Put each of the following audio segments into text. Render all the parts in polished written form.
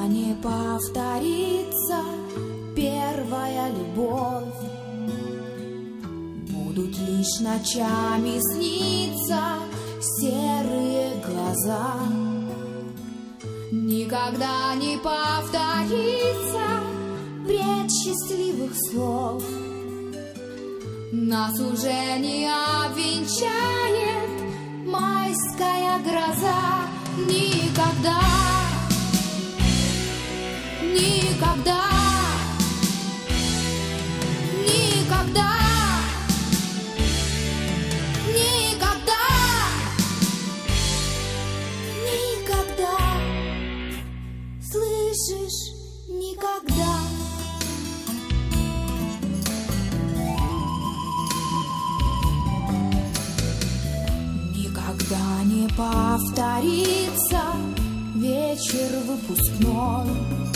не повторится первая любовь. Будут лишь ночами сниться серые глаза. Никогда не повторится бред счастливых слов. Нас уже не обвенчает майская гроза. Никогда, никогда, никогда, никогда, никогда, слышишь, никогда. Никогда не повторится вечер выпускной.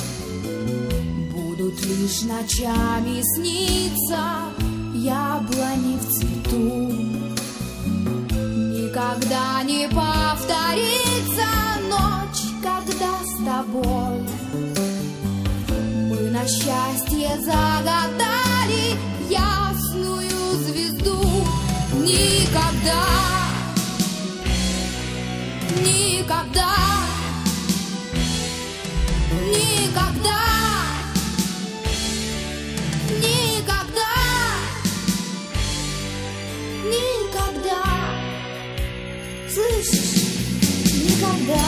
Будут лишь ночами сниться яблони в цвету. Никогда не повторится ночь, когда с тобой мы на счастье загадали ясную звезду. Никогда, никогда, никогда, никогда, никогда, слышишь, никогда.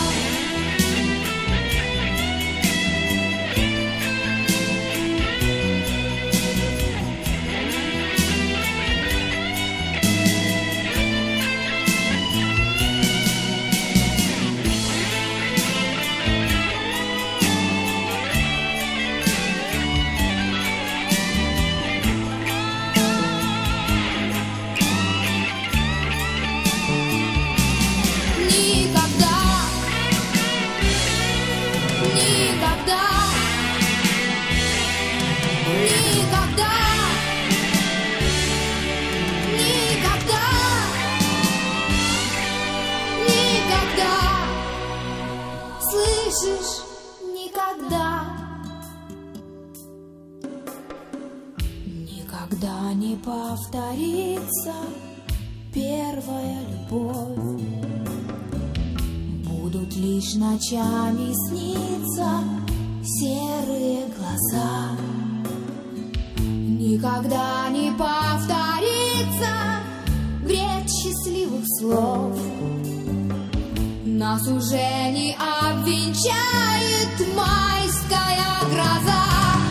Слышишь, никогда, никогда не повторится первая любовь. Будут лишь ночами сниться серые глаза. Никогда не повторится бред счастливых слов. Нас уже не обвенчает майская гроза.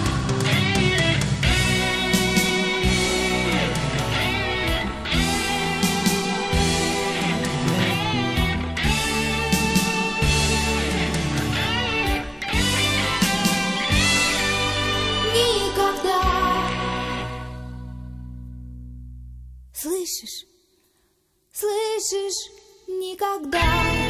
Никогда. Слышишь? Слышишь? Никогда.